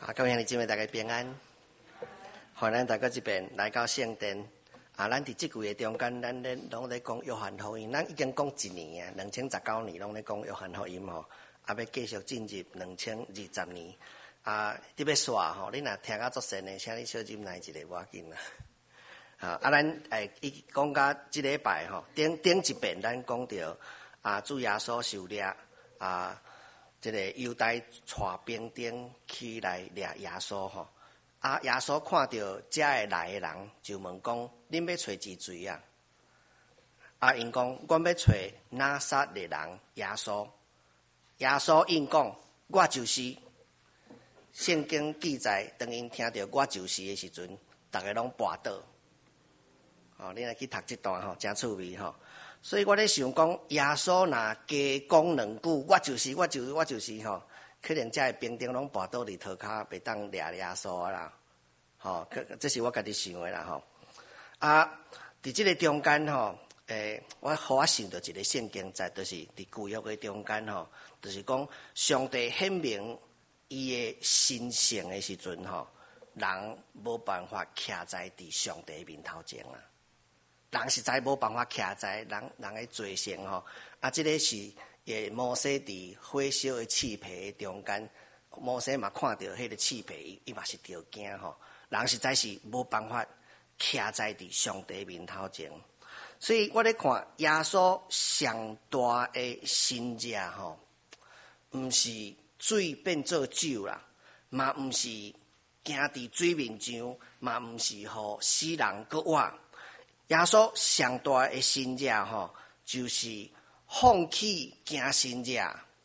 各位兄弟姊妹，大家平安。欢迎大家这边来到圣殿。咱伫即季的中间，咱拢咧讲约翰福音。咱已经讲1年啊，2019年拢咧讲约翰福音吼，要继续进入2020年。你要刷吼，你若听到足神的，请你小忍耐一下，无要紧啦。咱讲到即礼拜吼，顶一遍咱讲到主耶稣受掠这个犹太带兵丁起来掠耶稣吼，耶稣看到遮个来的人，就问讲：恁要找几罪啊？因讲：阮要找拿撒勒人耶稣。耶稣应讲：我就是。圣经记载，当因听到我就是的时阵，大家拢跋倒。你来去读这段吼，真趣味吼。所以我咧想讲，耶稣若加讲2句，我就是吼，可能遮个兵丁拢跋倒伫涂骹，袂当掠耶稣啦。这是我家己想的啦吼。伫即个中间吼，我想到一个圣经节，就是伫旧约的中间吼，就是讲上帝显明伊的神性的时阵吼，人无办法徛在伫上帝面头前啊。人实在无办法徛在人的罪性吼，这个是摩西伫火烧的刺皮中间，摩西嘛看到迄个刺皮，伊嘛是着惊吼。人实在是无办法徛在伫上帝面头前，所以我咧看耶稣上大的神迹吼，毋是水变做酒啦，嘛毋是行伫水面上，嘛毋是互死人搁活。耶稣上大的神迹吼，就是放弃行神迹。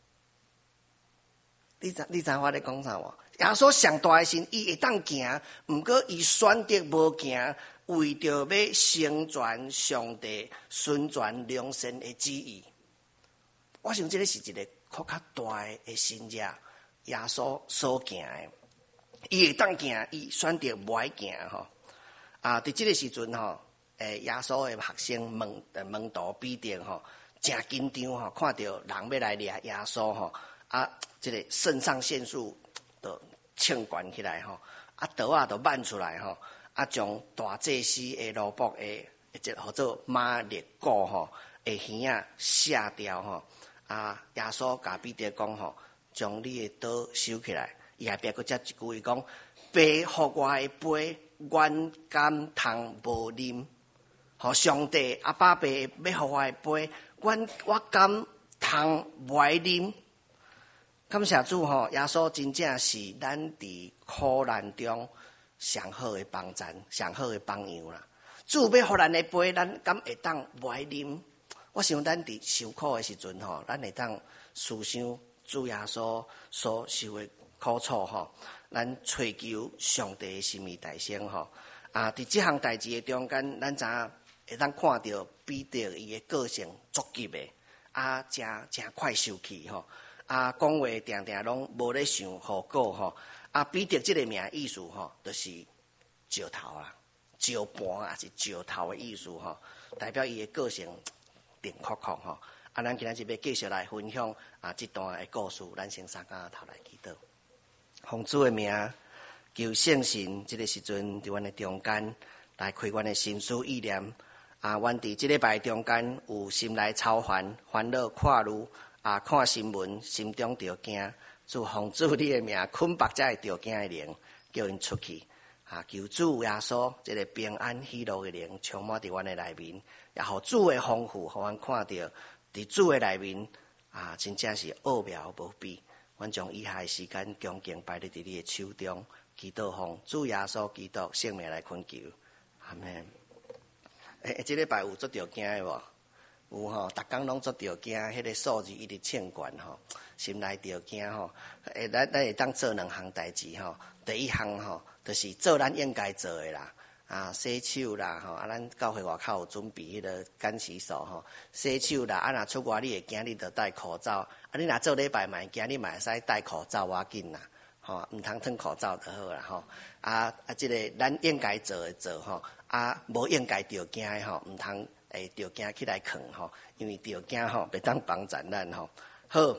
你知我咧讲啥无？耶稣上大的神，伊会当行，毋过伊选择无行，为着要成全上帝、宣传良善的旨意。我想这个是一个较大的神迹，耶稣所行的，伊会当行，伊选择无爱行吼。伫这个时阵吼。耶稣的学生门徒彼得吼，真紧张吼，看到人要来掠耶稣吼，这个肾上腺素就冲悬起来吼，刀就挽出来吼，将大祭司的罗卜的即叫做马列古吼的耳下掉吼，耶稣甲彼得讲吼，将你的刀收起来，伊下边佫接一句，伊讲：爸予我的杯，阮敢通无啉？上帝阿爸爸要予我的杯，我敢通无爱啉？感谢主吼，耶稣真正是咱伫苦难中上好的帮衬，上好的帮样啦。主要予咱的杯，咱敢会当无爱啉？我想咱伫受苦的时阵吼，咱会当思想主耶稣所受的苦楚吼，咱追求上帝的心意大声吼。伫这项代志的中间，咱知影会当看到彼得伊的个性足急的，真快生气吼，讲话定定拢无咧想后果吼。彼得这个名意思吼，就是石头啦，石盘也是石头的意思吼，代表伊的个性冷酷酷吼。咱今日要继续来分享这段的故事，咱先三竿头来祈祷，奉主的名，求圣神这个时阵伫阮的中间来开阮的心思意念。阮伫即礼拜中间有心内操烦恼看路，看新闻，心中着惊。主奉主你的名，捆绑遮个着惊的灵，叫因出去。求主耶稣即个平安喜乐的灵充满伫阮的内面，也互主的丰富，互阮看到伫主的内面，真正是奥妙无比。阮将以下的时间恭敬摆伫你的手中，祈祷奉主耶稣基督圣名来恳求，阿门。这礼拜有做着惊的无？有吼，逐工拢做着惊，迄个数字一直冲悬吼，心内着惊吼。咱会当做2项代志吼。第一项吼，就是做咱应该做的啦，洗手啦吼，咱教会外口有准备迄个干洗手吼，洗手啦，若出外你会惊，你着戴口罩。你若做礼拜嘛会惊，你嘛会使戴口罩要紧啦，吼，毋通脱口罩就好啦吼。这个咱应该做的做吼。无应该着惊的吼，毋通着惊起来囥吼，因为着惊吼，袂当帮咱吼。好，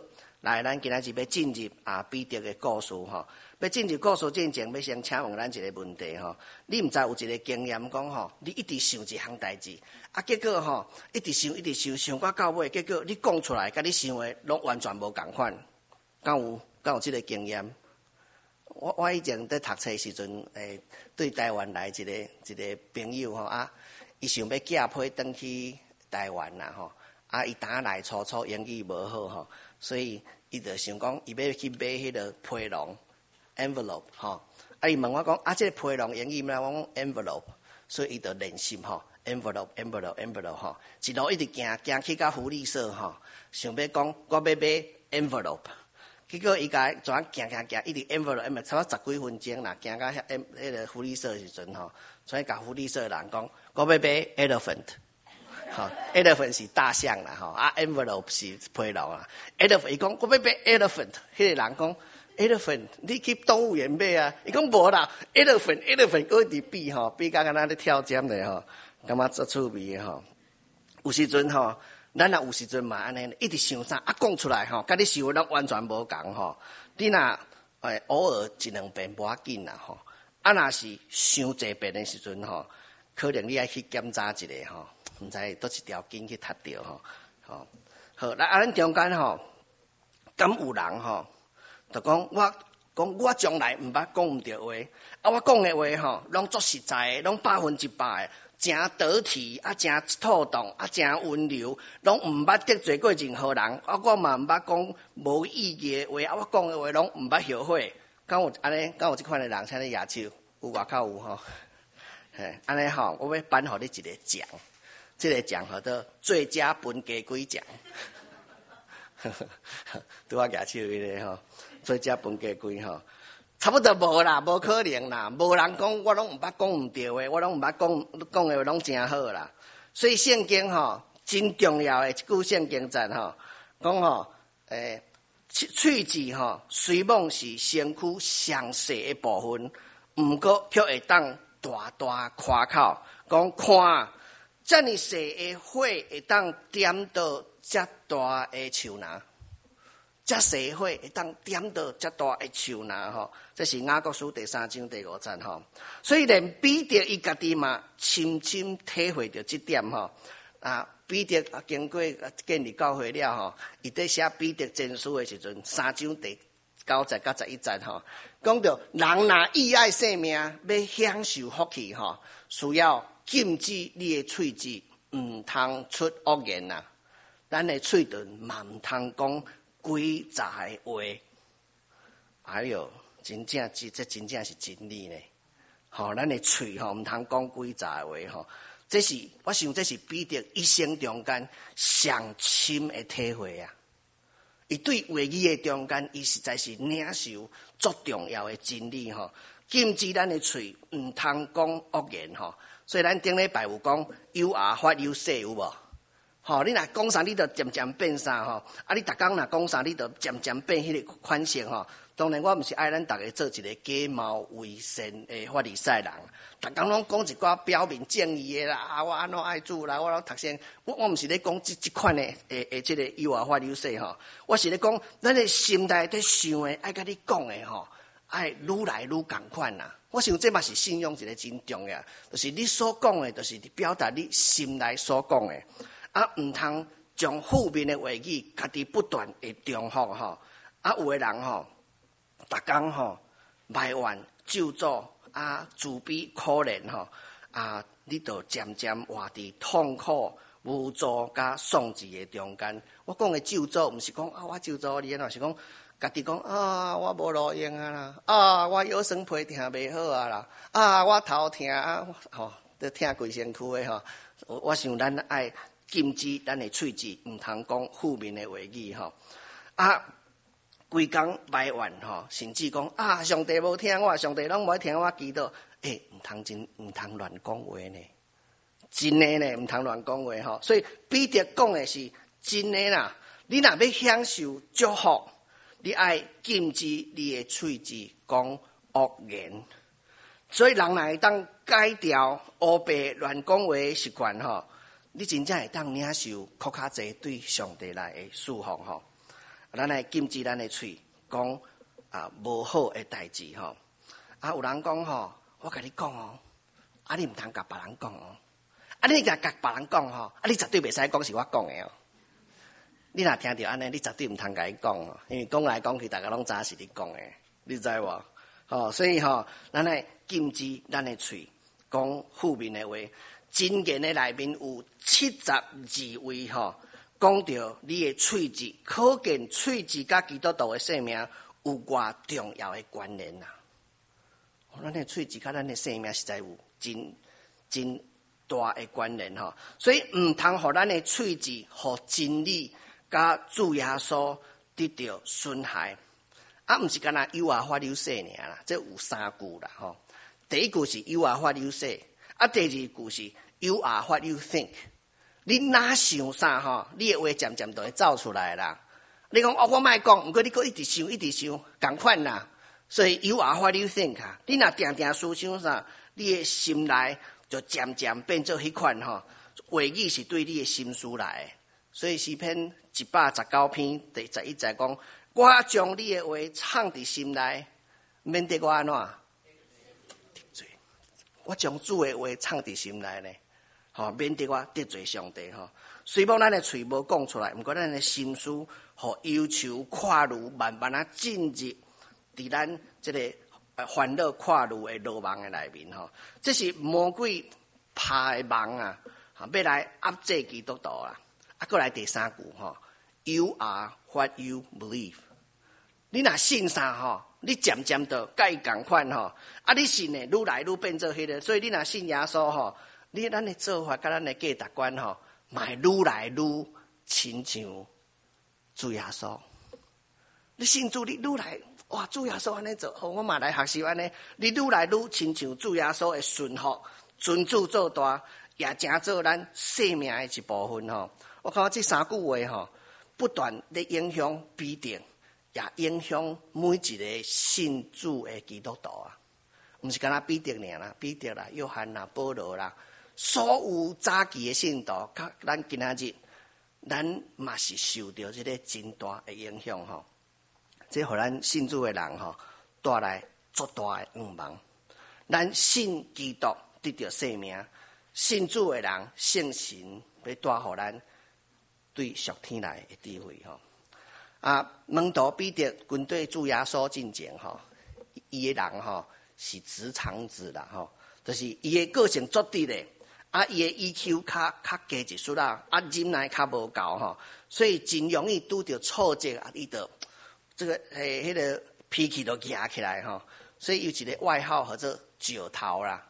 来，咱今仔日要进入彼得的故事吼。要进入故事之前，要先请问咱一个问题吼。你毋知有一个经验讲吼，你一直想一项代志，结果吼一直想，想到尾，结果你讲出来，甲你想的拢完全无共款。敢有这个经验？我以前在读册时阵，对台湾来一个朋友吼伊想要寄批转去台湾啦吼，伊呾来初英语无好吼，所以伊就想讲伊要去买迄个批笼 envelope 吼，伊问我讲这个批笼英语咩？我讲 envelope， 所以伊就练习吼 envelope 吼，一路一直行去到福利社吼，想要讲我要买 envelope。结果伊甲怎行，一直 envelope， 差不多10几分钟啦，行到迄个福利社的时阵吼，所以甲福利社的人讲，我要买 elephant， 吼 ，elephant 是大象啦吼，envelope 是批笼啊 ，elephant 伊讲我要买 elephant， 迄个人讲 elephant， 你去动物园买啊？伊讲无啦 ，elephant， 搁一直比吼，比甲敢若咧跳针的吼，感觉足趣味的吼，有时阵吼。咱也有时阵嘛安尼，一直想啥讲出来吼，甲你想的拢完全无共吼。你若偶尔一两遍无要紧啦吼，若是伤侪遍的时阵吼，可能你爱去检查一下吼，毋知倒一条筋去踢着吼。好，来咱中间吼，敢有人吼，就讲我将来毋捌讲毋着话，我讲的话吼，拢足实在的，拢100%的。真得体真妥当真温柔，拢毋捌得罪过任何人。我嘛毋捌讲无意义的话，我讲的话拢毋捌后悔。敢有安尼？敢有即款的人？请你举手。有外口有吼？安尼吼，我要颁予你一个奖，这个奖叫做最佳分家规奖。拄我举手迄个吼，最佳分家规吼。差不多无啦，无可能啦，无人讲我拢毋捌讲毋对的，我拢毋捌讲的话拢真好啦。所以圣经吼真重要的一句圣经赞吼，讲吼喙齿吼虽妄是身躯上细的部分，毋过却会当大大夸口，讲看遮尔细的火会当点到遮大的树林。遮细火会当点到遮大的树林吼，这是雅各书第3章第5节吼。所以连彼得伊家己嘛深深体会到这点吼。彼得经过建立教会了吼，伊在写彼得前书的时阵，3章第9节到11节吼，讲到人若意爱性命，要享受福气吼，需要禁止你的喙齿，毋通出恶言呐。咱的喙唇嘛毋通讲诡诈的话，哎哟，真正这真正是真理呢。吼，咱的喙吼毋通讲诡诈的话吼，这是我想这是彼得一生中间上深的体会啊。伊对话语的中间，伊实在是领受足重要的真理吼。禁止咱的喙毋通讲恶言吼，所以咱顶礼拜有讲有牙发有舌有无？吼，你若讲啥，你就渐渐变啥吼。你逐工若讲啥，你就渐渐变迄个款式吼。当然，我毋是爱咱逐个做一个假冒伪善的法利赛人，逐工拢讲一寡表面正义的啦，我安怎爱主啦，我拢读圣。我毋是咧讲即款的即个有啊法利赛吼，我是咧讲咱的心内在想的，爱甲你讲的吼，爱愈来愈共款啦。我想这嘛是信仰一个真重要，就是你所讲的，就是表达你心内所讲的。毋通将负面的话语，家己不断的重复吼。有的人吼，逐工吼埋怨、咒诅自卑、可怜吼你就渐渐活伫痛苦、无助甲丧志的中间。我讲的咒诅，毋是讲我咒诅你，是讲家己讲我无路用啦，我腰酸背痛袂好啦，我头痛吼，都痛规身躯的吼。我想咱爱。禁止咱的喙齿毋通讲负面的话语吼，规工埋怨吼，甚至讲上帝无听我，上帝拢无听我祈祷，毋通乱讲话呢，真的呢，毋通乱讲话吼。所以彼得讲的是真的啦，你若要享受祝福，你爱禁止你的喙齿讲恶言。所以人若会当改掉乌白乱讲话的习惯吼。你真正会当领受更较侪对上帝来的祝福吼。 咱来禁止咱的喙讲无好的代志吼。有人讲吼，我甲你讲哦，你唔通甲别人讲哦，你甲别人讲吼，你绝对袂使讲是我讲的哦。你若听到安尼，你绝对唔通甲伊讲哦，因为讲来讲去，大家拢知是你讲的，你知无？所以咱来禁止咱的喙讲负面的话。箴言的内面有72位讲到你的喙子，可见喙子甲基督徒的性命有偌重要的关联呐。咱的喙子甲咱的性命实在有真大的关联所以唔通互咱的喙子互真理甲主耶稣得到损害。唔是干那有话发有说尔啦，这有3句啦第一句是有话发有说，第二句是You are what you think。你哪想啥你的话渐渐就会走出来啦。你讲我莫讲，不过你搁一直想，同款啦。所以 You are what you think 你若定定思想啥，你的心内就渐渐变做迄款话语是对你的心思来的。所以诗篇119篇第11节讲，我将你的话藏伫心内，免得我安怎？我将主的话藏伫心内呢。免得我得罪上帝虽然咱的嘴无讲出来，不过咱的心思和忧愁跨入慢慢进入伫咱这个烦恼跨入的罗网的内面这是魔鬼拍的网要来压制基督徒啦。过来第3句You are what you believe。你若信啥你渐渐就甲伊同款你信的愈来愈变做迄个，所以你若信耶稣咱的做法甲咱的价值观嘛会愈来愈亲像主耶稣。你信主，你愈来哇，主耶稣安尼做，我嘛来学习安尼。你愈来愈亲像主耶稣的顺服，尊主做大，也成做咱生命的一部分我看这3句话不断的影响彼得，也影响每一个信主的基督徒不是干那彼得尔啦，彼得啦、约翰啦、保罗啦。所有早期的信徒，甲咱今仔日，咱嘛是受到这个真大的影响这互咱信主的人带来足大的愿望。咱信基督得到生命，信主的人信神要带互咱对属天来的智慧门徒彼得军队主耶稣进前伊的人是直肠子啦就是伊的个性足直的。伊的 EQ 较低一chút啦，忍耐较无够所以真容易拄着挫折伊就这个迄个脾气就压起来所以有一个外号叫做石头啦，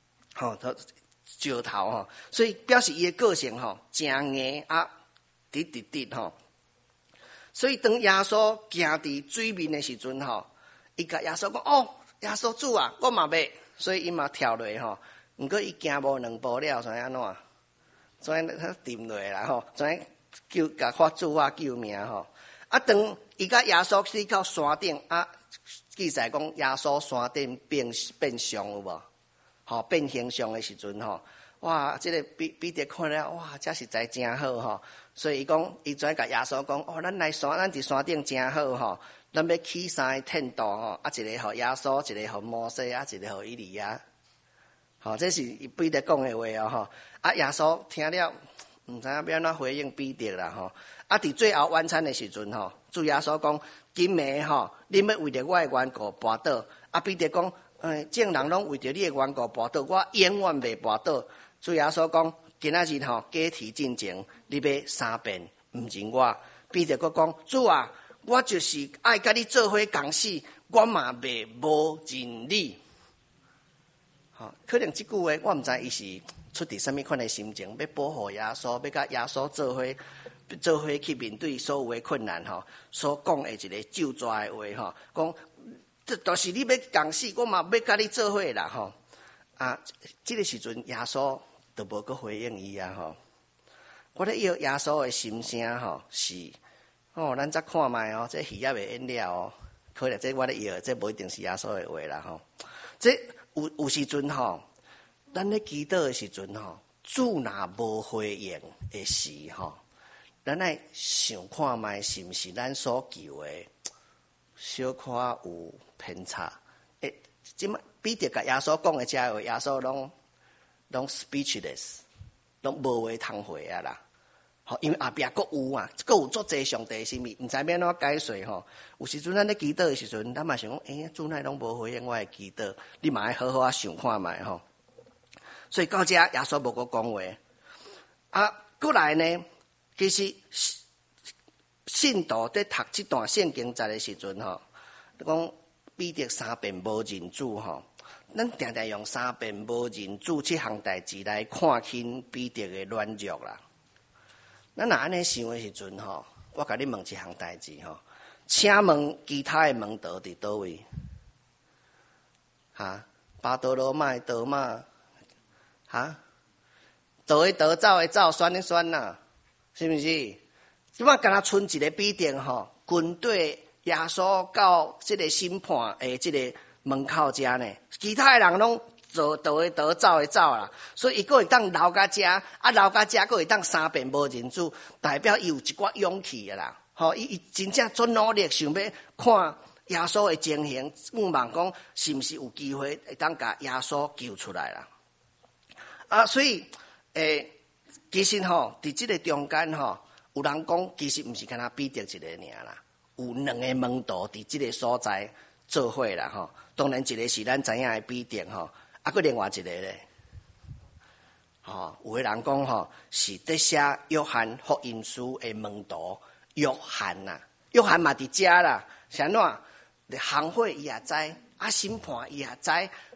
石头所以表示伊的个性真硬直所以当耶稣行伫水面的时阵伊甲耶稣讲耶稣主啊，我嘛要，所以伊嘛跳落不过伊行无2步了，怎样安怎？怎样沉落啦怎样叫甲发主啊救命当伊甲耶稣去到山顶记载讲耶稣山顶变相有无？变形象的时阵哇！这个彼得看了哇，这实在真好所以伊讲，伊跩甲耶稣讲咱来咱伫山顶真好咱要起3个天道一个互耶稣，一个互摩西，一个互以利亚。这是彼得讲的话耶稣听了唔知影要安怎回应彼得啦伫最后晚餐的时阵主耶稣讲今暝你要为着我的缘故跋倒彼得讲众人拢为着你的缘故跋倒，我永远袂跋倒。主耶稣讲今仔日假提进前你要3遍唔认我。彼得佫讲主啊，我就是爱甲你做伙共死，我嘛袂无认你。可能这句话我唔知伊是出伫什么款的心情，要保护耶稣，要甲耶稣做伙去面对所有的困难所讲的一个救助的话讲这都是你要共死，我嘛要甲你做伙啦这个时阵耶稣都无去回应伊我咧要耶稣的心声是咱再看卖这鱼也未演了可能这我咧要这无一定是耶稣的话啦这有时阵咱咧祈祷的时阵主若无回应的时咱来想看卖，是毋是咱所求的小可有偏差？即摆彼得甲耶稣讲的这话，耶稣拢 speechless， 拢无话通回啊啦。吼，因为后壁阁有啊，阁有足济上帝甚物，毋知要安怎解释吼。有时阵咱咧祈祷的时阵，咱嘛想讲，主乃拢无回应我的祈祷，你嘛爱好好啊想看卖吼。所以到这耶稣无阁讲话啊。过来呢，其实信徒在读这段圣经节的时阵吼，讲彼得三遍无认主吼。咱常常用三遍无认主这项代志来看清彼得的软弱啦。咱若安尼想的时阵吼，我甲你问一项代志吼，请问其他的门徒伫倒位？巴多罗买多马，倒的倒，走的走，选的选呐，是毋是？即摆敢若剩一个彼得吼，军队耶稣到即个审判的即个门口遮呢，其他的人拢做倒的倒，走的走啦，所以伊阁会当留甲遮，留甲遮阁会当三遍无认主，代表伊有一寡勇气的啦。吼，伊真正做努力，想要看耶稣的情形，望讲是毋是有机会会当甲耶稣救出来啦。所以其实吼，伫即个中间吼，有人讲其实毋是干那彼得一个尔啦，有两个门徒伫即个所在做伙啦吼。当然一个是咱知影的彼得吼。佫另外一个咧，有个人讲吼，是伫写约翰福音书的门徒约翰呐，约翰嘛伫遮啦，是安怎？行会伊也知，审判伊也知，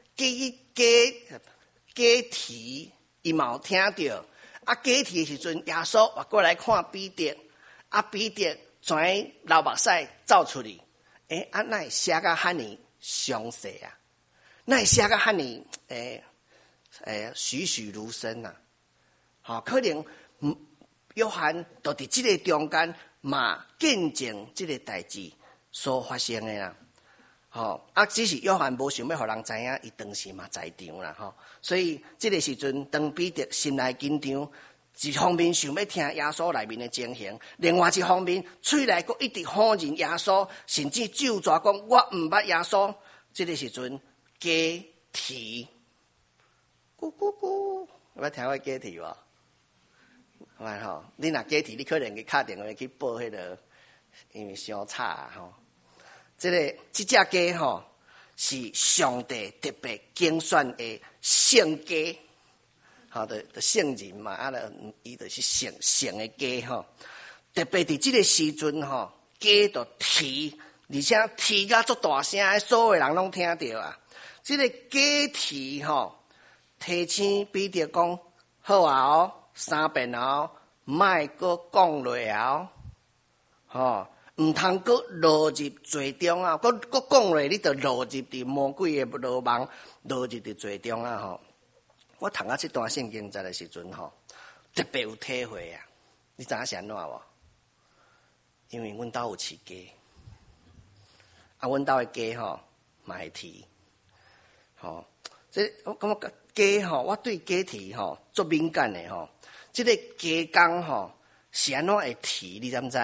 假题伊嘛有听着，假题的时阵，耶稣活过来看彼得，彼得全流目屎走出去，哪会写甲遐尼详细啊？那写个汉尼栩栩如生呐，可能约翰就伫即个中间嘛见证即个代志所发生的啦，只是约翰无想要互人知影，伊当时嘛在场啦，所以即个时阵当彼得心内紧张，一方面想要听耶稣内面的情形，另外一方面嘴内佫一直否认耶稣，甚至咒詛讲我毋捌耶稣，即个时阵。假题，咕咕咕，要听我假题无？好吼，你若假题，你可能去打电话去报迄个，因为伤差吼。即只假是上帝特别拣选的圣假，的圣人嘛，伊就是圣的假特别伫即个时阵假就提，而且提甲足大声，所有人拢听到啊。这个假题提醒彼得讲好啊三遍莫阁讲落毋通阁落入罪中啊！阁讲落，你就落入伫魔鬼的罗网，落入伫罪中啊！我读这段圣经节的时阵特别有体会啊！你知影是安怎无？因为阮兜有饲鸡，阮兜的鸡嘛会啼。我感觉鸡我对鸡啼足敏感的这个鸡公是安怎会啼？你知毋知？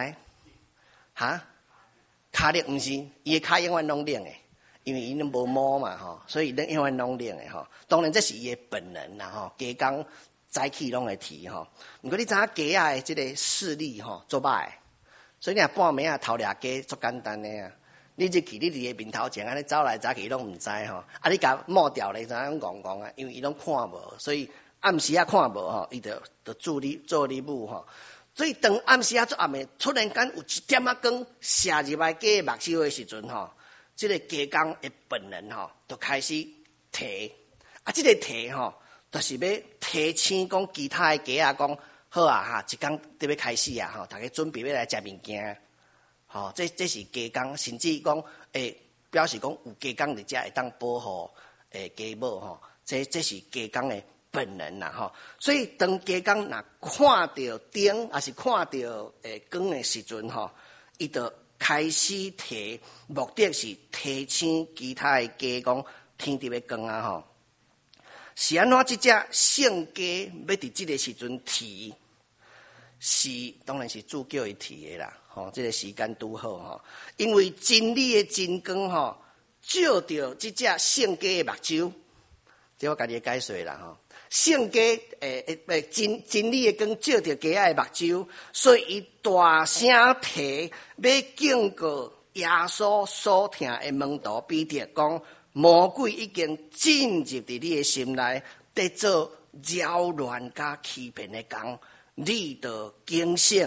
骹力毋是，伊的骹永远拢冷的，因为伊拢无毛嘛所以永远拢冷的当然这是伊的本能啦鸡公早起拢会啼毋过你知影鸡仔的这个视力足歹，所以你若半暝偷掠鸡足简单的啊。你入去，你伫伊面头前安尼走来走去，拢毋知你甲抹掉咧，怎样戆戆啊？因为伊拢看无，所以暗时看无伊就做你母所以当暗时做暗暝，突然间有一点光射入来鸡目睭的时阵这个鸡公的本能就开始提这个提就是要提醒讲其他的鸡仔讲好啊一天就要开始啊大家准备要来食物件。这是鸡公，甚至讲表示讲有鸡公伫遮会当保护鸡母这是鸡公的本能啦所以当鸡公若看到灯，还是看到光的时阵伊就开始提，目的是提醒其他的鸡讲天伫要光啊是安怎？这只圣鸡要伫这个时阵提？ 当然是主叫伊提的啦，这个时间拄好因为真理的真光照着这只圣家的目睭，这我家己解说啦圣家真理的光照着家的目睭，所以伊大声提要警告耶稣所听的门徒彼得讲，魔鬼已经进入伫你的心内，在做扰乱甲欺骗的工，你着警醒。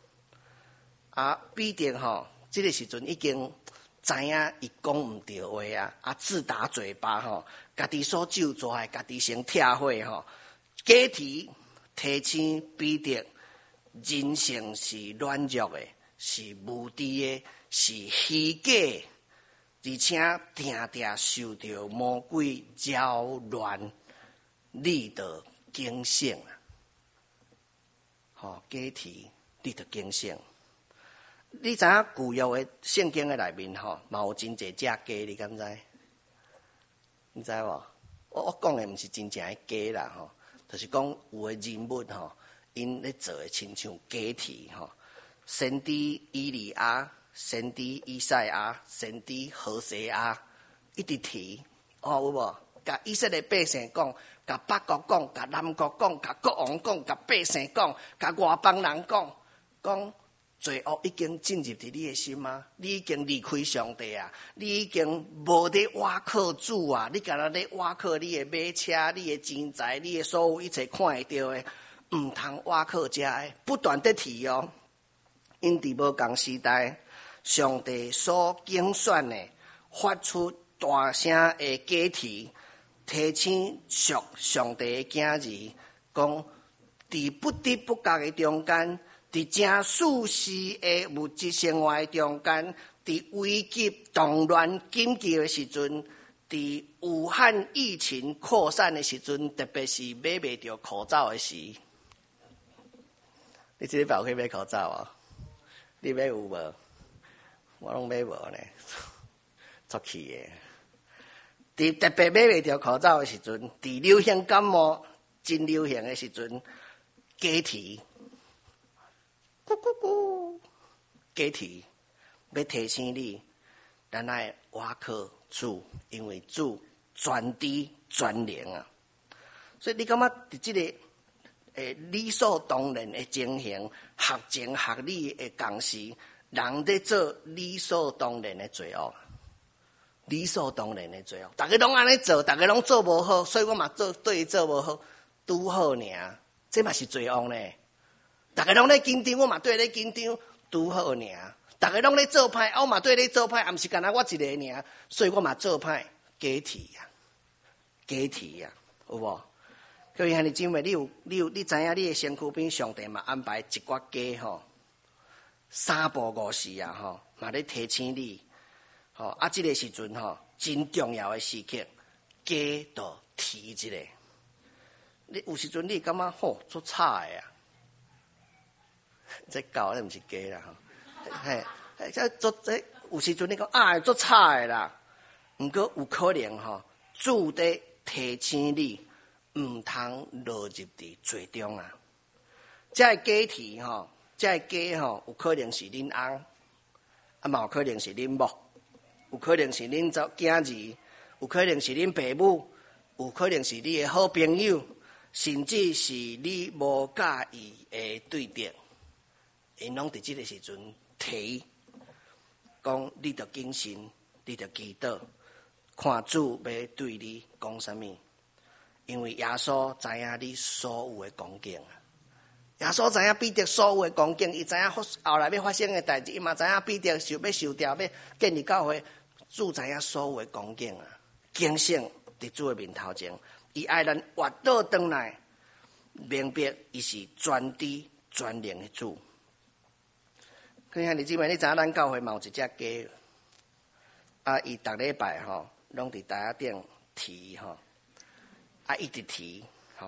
彼得这个时阵已经知影伊讲毋对话自打嘴巴家己所咒詛的，家己先拆伙假提提醒彼得，人性是软弱的，是无知的，是虚假的，而且定定受到魔鬼扰乱，你着警醒假提你着警醒。你知影旧约的圣经的内面嘛有真侪只鸡，你敢知？你知无？我讲的毋是真正的鸡啦就是讲有的人物因咧做的亲像鸡啼先知以利亚、先知以赛亚、先知何西阿，一直提有无？甲以色列百姓讲，甲北国讲，甲南国讲，甲国王讲，甲百姓讲，甲外邦人讲罪恶已经进入伫你的心你已经离开上帝你已经无咧倚靠主你敢若咧倚靠你的马车、你的钱财、你的所有一切看会到的，毋通倚靠这的，不断地提因伫无共时代，上帝所拣选的，发出大声的假提，提醒上帝的囝儿，讲伫不得不觉的中间，伫正舒适的物质生活中间，伫危急动乱紧急的时阵，伫武汉疫情扩散的时阵，特别是买袂到口罩的时，你这礼拜有去买口罩你买有无？我拢买无呢，作气的。伫特别买袂到口罩的时阵，伫流行感冒真流行的时阵，假提。咕咕咕，假提要提醒你，咱爱倚靠主，因为主全知全能所以你感觉伫这个理所当然的情形，学情学理的同时，人在做理所当然的罪恶，理所当然的罪恶，大家拢安尼做，大家拢做无好，所以我嘛对伊做无好，拄好尔，这嘛是罪恶呢。大家拢咧紧张，我嘛对咧紧张，拄好尔。大家拢咧做歹，我嘛对咧做歹，也毋是干那我一个尔，所以我嘛做歹，假提有无？各位兄弟姊妹，你知影你的身躯边上帝嘛安排一挂鸡三不五时嘛咧提醒你这个时阵真重要的时刻，鸡就提一个。你有时阵你感觉足差的这狗那毋是鸡啦这有时阵你讲足差的啦，毋过有可能主在提醒你，毋通落入伫罪中这个假提这个鸡有可能是恁翁嘛有可能是恁某，有可能是恁囝儿，有可能是恁爸母，有可能是你的好朋友，甚至是你无介意的对象，因拢伫这个时阵提讲，你着谨慎，你着祈祷，看主要对你讲啥物。因为耶稣知影你所有的光景耶稣知影彼得所有的光景，伊知影后来要发生的代志，伊嘛知影彼得要受掉，要建立教会，主知影所有的光景警醒伫主的面头前，伊爱咱活倒转来，明白伊是全知全能的主。可兄弟姊妹，你知影咱教会嘛有一只鸡伊逐礼拜拢伫台仔顶提一直提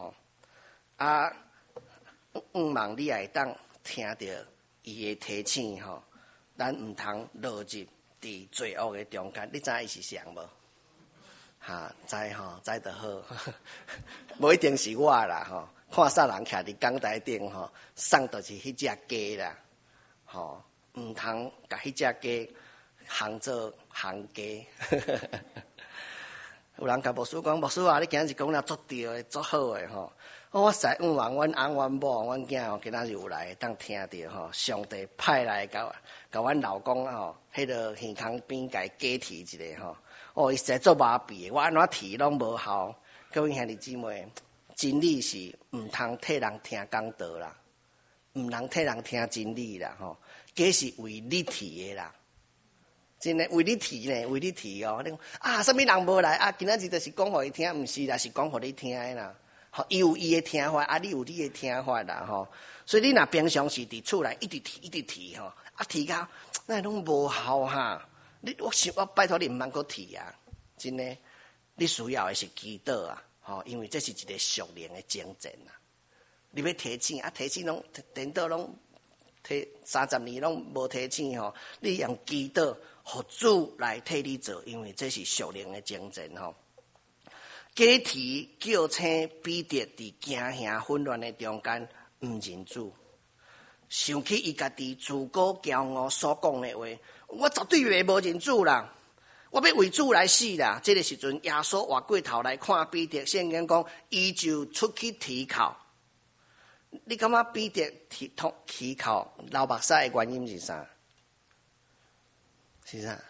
望你也会当听到伊的提醒咱毋通落入伫罪恶的中间。你知影伊是谁无？知就好，无一定是我啦看啥人徛伫讲台顶吼，送就是迄只鸡啦，吼，毋通甲迄只鸡烘做烘鸡。有人甲牧师讲，牧师啊，你今日讲了足对的，足好诶吼。我实愿望阮翁、阮某、阮囝吼，今仔日有来当听着吼，上帝派来甲阮老公吼，迄个耳孔边甲伊加提一下吼。哦，伊实在做麻痹的，我安怎提拢无效。各位兄弟姊妹，真理是毋通替人听讲道啦，毋通替人听真理啦吼。这是为你提的啦，真诶为你提呢，为你提哦。你讲啊，啥物人无来啊？今仔日就是讲互伊听，毋是啦，是讲互你听的啦。吼，伊有伊的听法，啊，你有你的听法啦吼。所以你若平常时伫厝内一直提吼，啊提到那拢无效哈。我拜托你毋通阁提啊！真诶，你需要的是祈祷啊！吼，因为这是一个属灵的精进啊！你要提醒啊，提醒拢颠倒拢提30年拢无提醒吼，你用祈祷，互主来替你做，因为这是属灵的精进吼。加提叫醒彼得伫惊吓混乱的中间毋认主，想起伊家己自高骄傲所讲的话，我绝对袂无认主啦！我要为主来死啦！这个时阵，耶稣活过头来看彼得，圣经讲，伊就出去啼哭。你感觉彼得啼哭流目屎的原因是啥？是啥？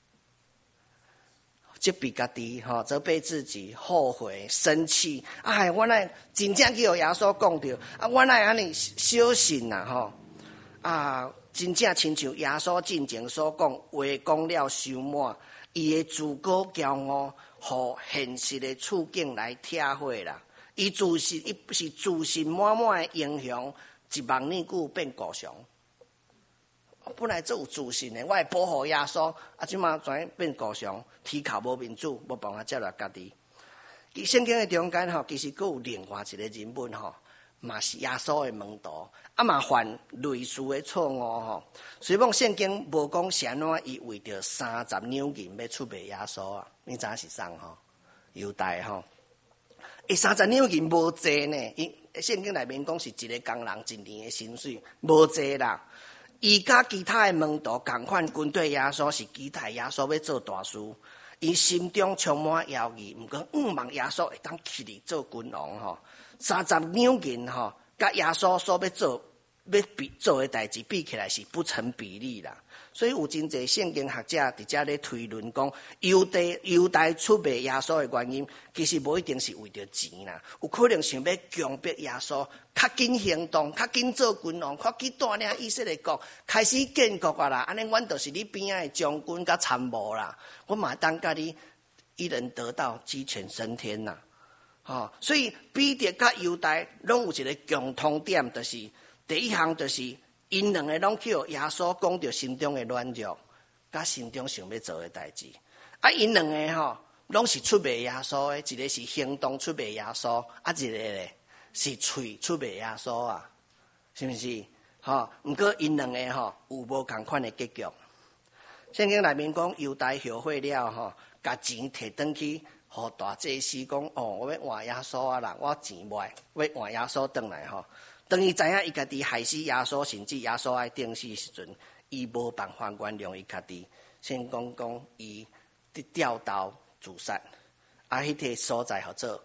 责备家己吼，责备自己，后悔、生气。哎，我乃真正去互耶稣讲着，啊，我乃安尼小信呐吼，啊，真正亲像耶稣进前所讲，话讲了伤满，伊的自高骄傲，互现实的处境来贴火啦。伊是自信满满的英雄，一万年久变故乡。本来做有自信的，我会保护耶稣，啊，即马全变故乡，啼哭无民主，无办法接纳家己。伫圣经的中间吼，其实佫有另外一个人物吼，嘛是耶稣的门徒，啊嘛犯类似的错误吼。虽讲圣经无讲是安怎，伊为着30两银要出卖耶稣啊，你知影是啥吼？犹大吼，伊30两银无济呢，伊圣经内面讲是一个工人一年的薪水，无济啦。伊甲其他的门徒同款，军队耶稣是期待耶稣要做大事，伊心中充满犹豫，毋过望耶稣会当起嚟做君王吼。30两银吼，甲耶稣所要做的代志比起来是不成比例啦。所以有真侪圣经学者伫遮咧推论讲，犹大出卖耶稣的原因，其实无一定是为着钱啦，有可能想要强迫耶稣较紧行动，较紧做君王，较紧带领以色列国开始建国啊啦。安尼，阮就是你边仔的将军甲参谋啦，我嘛当甲你一人得道，鸡犬升天啦。吼，所以彼得甲犹大拢有一个共通点，就是第一项就是。因两个拢去互耶稣讲着心中的软弱，甲心中想要做的代志。啊，因两个吼，拢是出卖耶稣的，一个是行动出卖耶稣，啊，一个咧是喙出卖耶稣啊，是毋是？吼，毋过因两个吼有无共款的结局。圣经内面讲犹大后悔了吼，甲钱摕转去，互大祭司讲哦，我要换耶稣啊啦，我钱卖，要换耶稣转来吼。当伊知影伊家己害死耶稣，甚至耶稣爱钉死时阵，伊无办法原谅伊家己，先讲伊吊刀自杀，啊，迄个所在叫做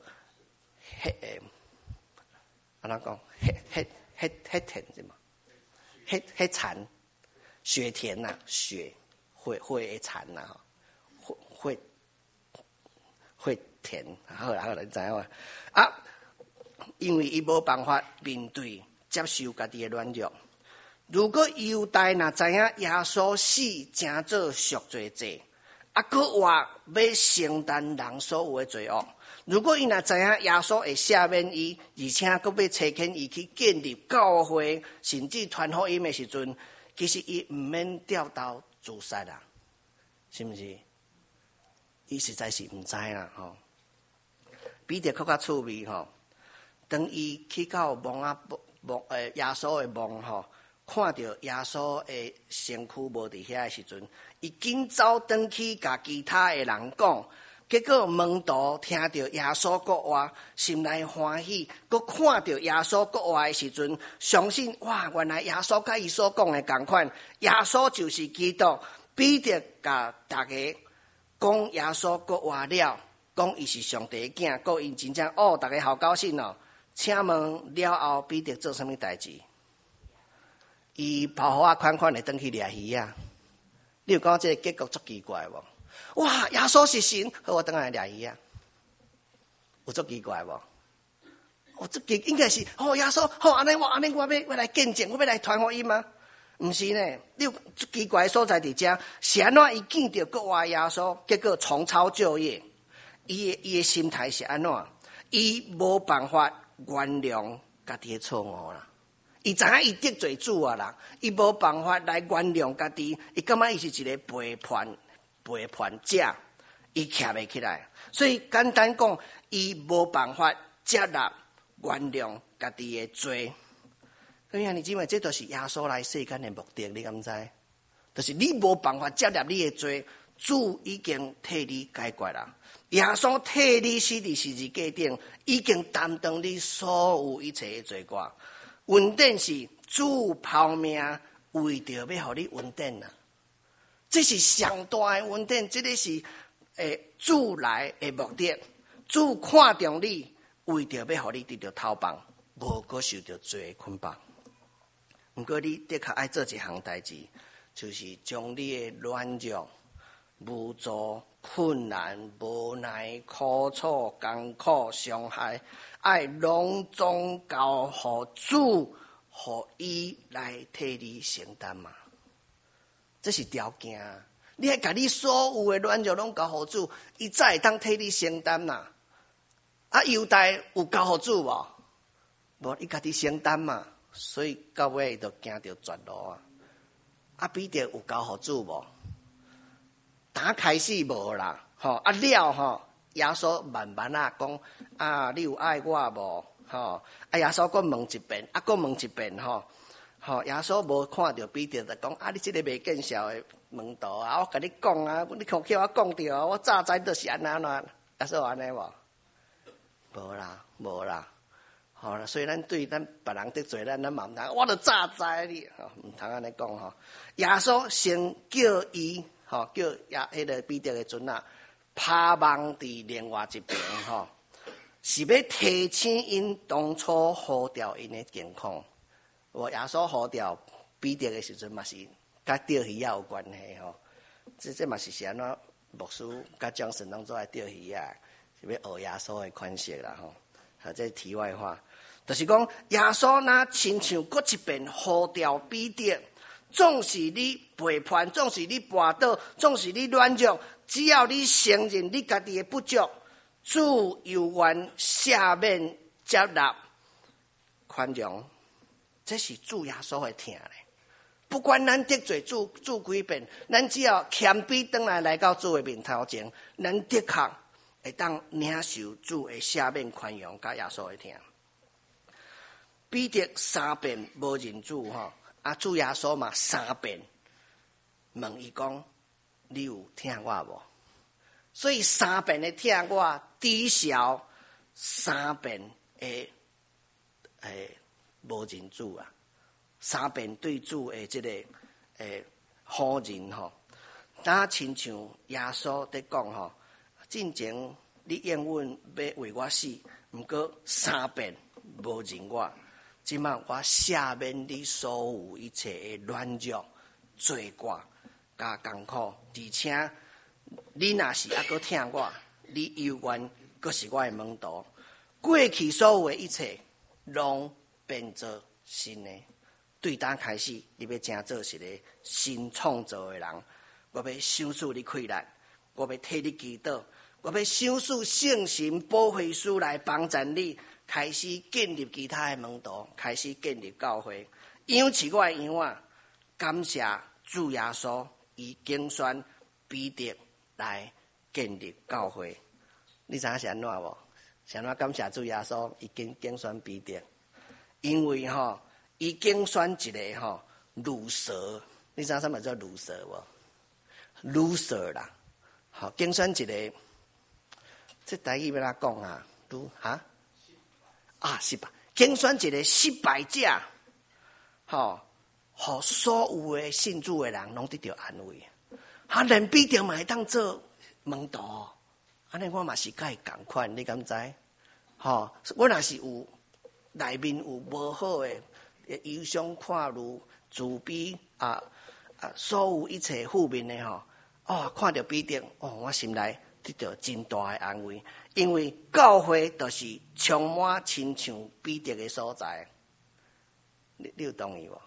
安怎讲？黑田是嘛？黑田雪田呐，雪会的田呐，会田，好啦，你知影嘛？啊。因为伊无办法面对接受家己的软弱。如果犹大若知影耶稣死正做赎罪祭，啊，佫活要承担人所有的罪恶。如果伊若知影耶稣会赦免伊，而且佫要差遣伊去建立教会，甚至传福音的时阵，其实伊毋免吊刀自杀啦，是毋是？伊实在是毋知啦吼。彼得较趣味吼。当伊去到耶稣的墓吼，看到耶稣的身躯无伫遐的时阵，伊紧走转去，甲其他的人讲， 结果门徒听到耶稣说话，心内欢喜，佮看到耶稣说话的时阵，相信哇，原来耶稣甲伊所讲的同款，耶稣就是基督。彼得甲大家讲耶稣说话了，讲伊是上帝的囝，佮因真正大家好高兴哦。请问了后，彼得做什么代志？伊跑好款款的回去掠鱼啊！你有讲这个结局足奇怪无？哇！耶稣是神，好，我回来掠鱼啊！有足奇怪无？这应该是耶稣好安尼我要来见证，我要来传福音吗？毋是呢，你有足奇怪的所在伫遮，是安怎伊见到国外耶稣，结果重操旧业？伊的心态是安怎？伊无办法原谅家己的错误啦。伊知影伊得罪主啊啦，伊无办法来原谅家己，伊感觉伊是一个背叛者，伊徛袂起来。所以简单讲，伊无办法接纳原谅家己的罪。咁样，你姊妹，这就是耶稣来世间的目的，你敢知？就是你无办法接纳你的罪，主已经替你解决啦。耶稣替你死伫十字架顶，已经担当你所有一切的罪过。稳定是主抛命，为着要互你稳定啦。这是上大的稳定，这个是主来的目的。主看重你，为着要互你得到逃亡，无搁受到罪的捆绑。不过你的确爱做一项代志，就是将你的软弱、无助、困难、无奈、苦楚、艰苦、伤害，爱拢总交互主，互伊来替你承担嘛。这是条件。你爱把你所有的软弱拢交互主，伊才会当替你承担呐。犹大有交互主无？无，伊家己承担嘛。所以到尾就行到绝路啊！彼得有交互主无？打开始无啦，了耶稣慢慢讲你有爱我无？耶稣搁问一遍，搁问一遍耶稣无看到彼得就讲你这个未见效的门徒我甲你讲你看叫我讲着我早知就是安耶稣安尼无？无啦。好啦，所以咱对咱别人得罪咱嘛毋通，我都早知你，毋通安尼讲耶稣先叫伊，叫迄个彼得的阵趴网伫另外一边是要提醒因当初呼召因的健康。耶稣呼召彼得的时阵嘛是甲钓鱼有关系这嘛是安怎牧师甲讲神当做爱钓鱼是要学耶稣的款式啦这题外话。就是讲，耶稣若亲像搁一遍呼召彼得，总是你背叛，总是你跋倒，总是你软弱，只要你承认你家己的不足，主有愿赦免、接纳、宽容，这是主耶稣会听的。不管咱得罪主几遍，咱只要谦卑转来到主的面头前，咱的确会当领受主的赦免、宽容，甲耶稣会听。彼得3遍无认主主耶稣嘛3遍问伊讲你有听我无？所以3遍的听我抵消3遍的无认主3遍对主的这个好人当亲像耶稣在讲进前你应允要为我死，不过3遍无认我。即摆我赦免你所有一切的软弱、罪过、加艰苦，而且你若是搁听我，你犹原搁是我的门徒。过去所有的一切，拢变做新的。对当开始，你要真做一个新创造的人。我要赏赐你快乐，我要替你祈祷，我要赏赐圣神保惠师来帮助你。开始建立其他的门徒，开始建立教会，养起我的羊感谢主耶稣，以竞选彼得来建立教会。你知影是安怎无？是安怎感谢主耶稣，以竞选彼得？因为伊竞选一个乳蛇，你知影什么叫乳蛇无？乳蛇啦，竞选一个这台语要哪讲啊？是吧？竞选一个失败者，互所有的信主的人拢得到安慰。连彼得嘛会当做门徒，安尼我嘛是甲伊同款，你敢知？我若是有内面有无好的忧伤、看路、自卑所有一切负面的看到彼得，我心内得到真大的安慰，因为教会就是充满亲像彼得的所在。你有同意无？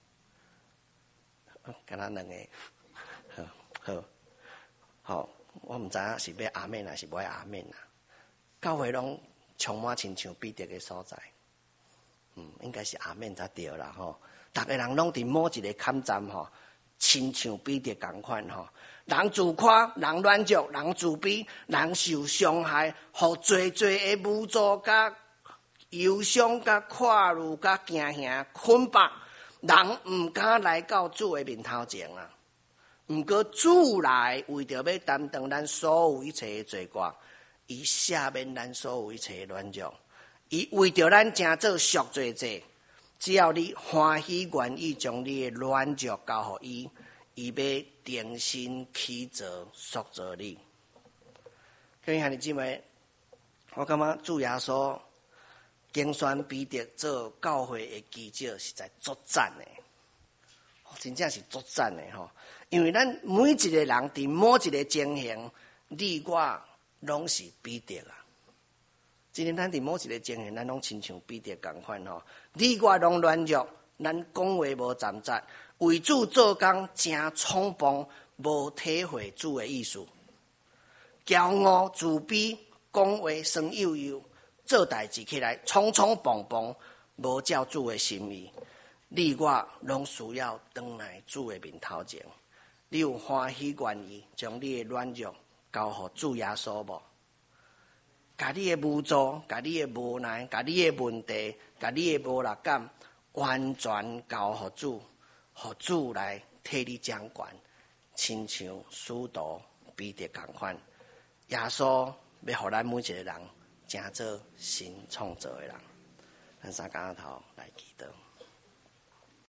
敢若两个，好，我唔知影是要阿们还是不要阿们啊。教会拢充满亲像彼得的所在，应该是阿们才对啦逐个人拢伫某一个坎站亲像彼得同款人自夸，人软弱，人自卑，人受伤害，互最的无助、甲忧伤、甲看路、甲惊吓捆绑，人毋敢来到主的面头前啊。毋过主来为着要担当咱所有一切的罪过，伊赦免咱所有一切的软弱，伊为着咱成做赎罪祭。只要你欢喜愿意将你的软弱交予伊，伊要定心起责塑造你。各位兄弟姊妹，我感觉主耶稣竞选彼得做教会的记者，实在作赞的，真正是作赞的因为咱每一个人伫某一个情形，你我拢是彼得啊。今天咱伫某一个情形，咱拢亲像彼得同款你我拢软弱，咱讲话无站扎，为主做工真冲动，无体会主的意思，骄傲自卑，讲话酸溜溜，做代志起来匆匆忙忙，无照主的心意。你我拢需要回来主的面头前。你有欢喜愿意将你的软弱交予主耶稣无？把你的无助、把你的无奈、把你的问题、把你的无力感，完全交予主，予主来替你掌管，亲像使徒彼得同款。耶稣要予咱每一个人成做新创造的人。咱三竿头来祈祷。